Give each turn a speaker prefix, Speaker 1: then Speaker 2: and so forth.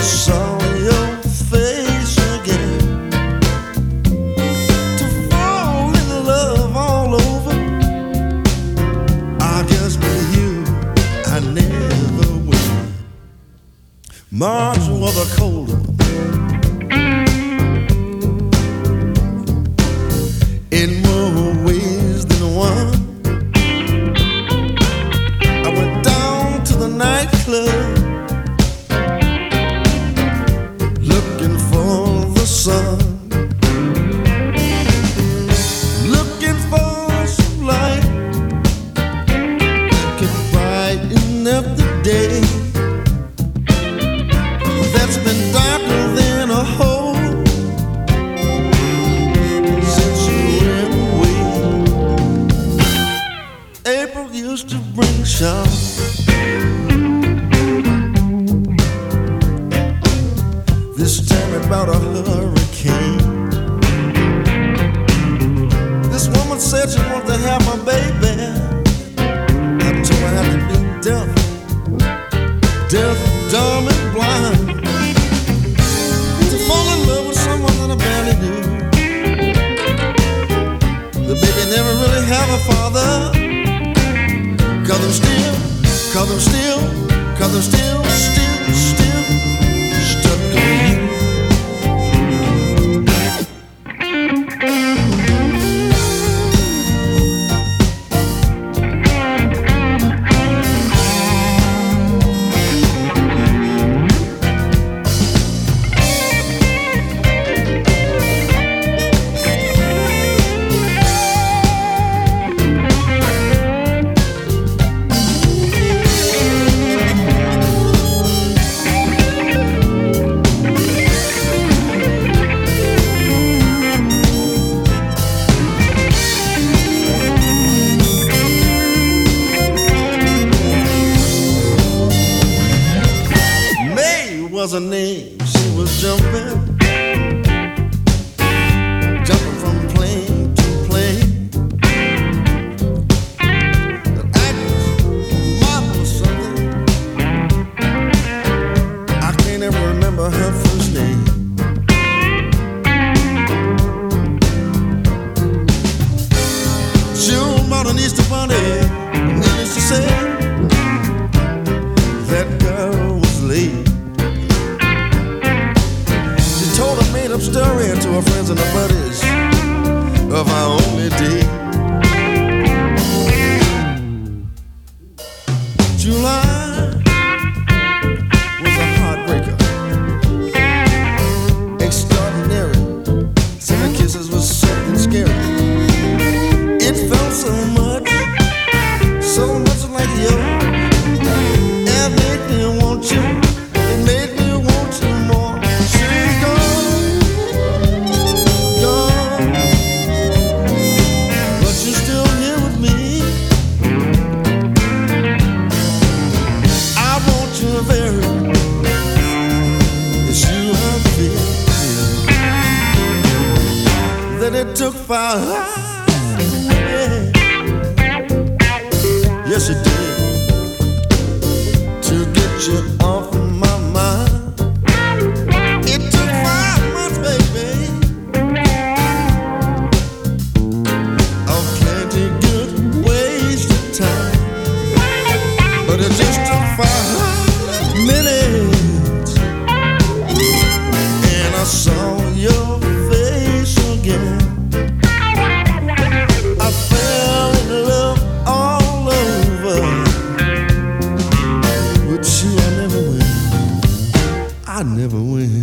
Speaker 1: saw your face again, to fall in love all over. I guess with you I never will. March was a cold one, in more ways than one. I went down to the nightclub looking for the sun, looking for some light that could brighten up the day that's been darker than a hole since you went away. April used to bring showers, this time about a hurricane. This woman said she wanted to have my baby. I told her I had to be deaf, deaf, dumb, and blind to fall in love with someone that I barely knew. The baby never really have a father, 'cause I'm still stuck on you. Was her name, she was jumping from plane to plane. The actress, marvelous something, I can't ever remember her first name. June bought an Easter bunny, needless to say, that girl was late. Told a made-up story to her friends and her buddies of our only date. July was a heartbreaker, extraordinary. Second kisses was something scary. It felt so much like yours. It made me want you. It made me want you more. She's gone, but you're still here with me. I want you very, it's you I feel. That it took fire. Yes, it did, to get you off of my mind. It took 5 months, baby, of plenty good wasted time. But it just took 5 minutes, and I saw your face again. I fell in love all over. With you I never win, I never win.